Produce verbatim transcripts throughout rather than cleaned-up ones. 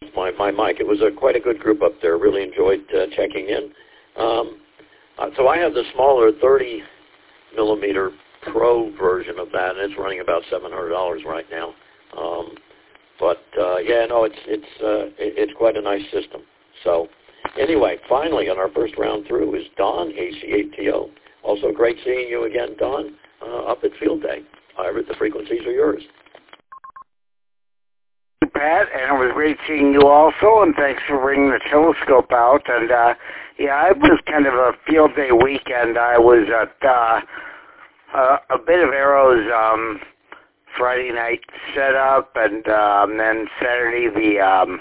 my, my mic. It was a, quite a good group up there. Really enjoyed uh, checking in. Um, uh, so I have the smaller thirty millimeter Pro version of that, and it's running about seven hundred dollars right now. Um, but uh, yeah, no, it's it's uh, it, it's quite a nice system. So anyway, finally, on our first round through is Don, A C A T O. Also great seeing you again, Don, uh, up at Field Day. However, the frequencies are yours. Pat, and it was great seeing you also, and thanks for bringing the telescope out. And uh, yeah, it was kind of a Field Day weekend. I was at uh, uh, a bit of Arrow's um, Friday night setup, and um, then Saturday the um,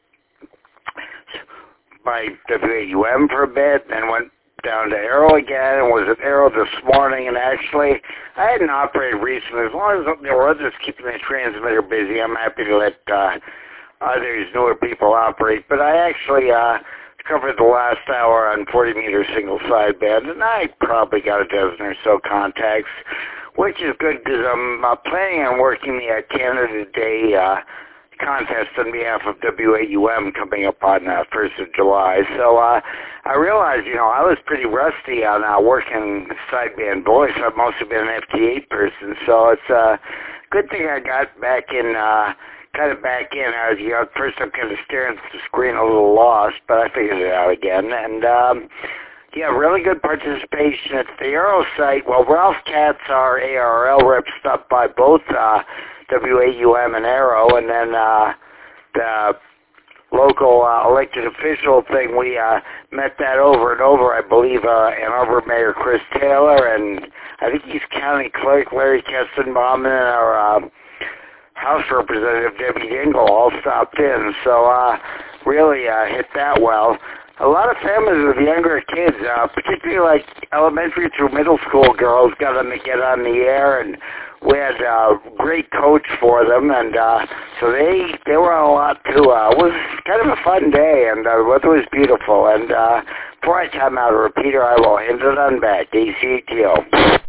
by W A U M for a bit, then went down to Arrow again, and was at Arrow this morning. And actually, I hadn't operated recently. As long as there were others keeping the transmitter busy, I'm happy to let uh, others, newer people operate. But I actually uh, covered the last hour on forty meter single sideband, and I probably got a dozen or so contacts, which is good because I'm uh, planning on working the uh, Canada Day uh, contest on behalf of W A U M coming up on uh, first of July. So uh, I realized, you know, I was pretty rusty on uh, working sideband voice. I've mostly been an F T eight person, so it's a good thing I got back in, uh, kind of back in. I was, you know, at first I'm kind of staring at the screen a little lost, but I figured it out again. And, um, yeah, really good participation at the Arrow site. Well, Ralph Katz, our A R L rep, stopped by both uh, W A U M and Arrow, and then uh, the local uh, elected official thing, we uh, met that over and over. I believe uh, Ann Arbor Mayor Chris Taylor, and I think he's County Clerk Larry Kestenbaum, and our uh, House Representative Debbie Dingell all stopped in. So uh, really uh, hit that well. A lot of families with younger kids, uh, particularly like elementary through middle school girls, got them to get on the air, and we had a great coach for them, and uh, so they they were on a lot too. Uh, it was kind of a fun day, and uh, the weather was beautiful. And uh, before I time out a repeater, I will hand it on back. A C A T O.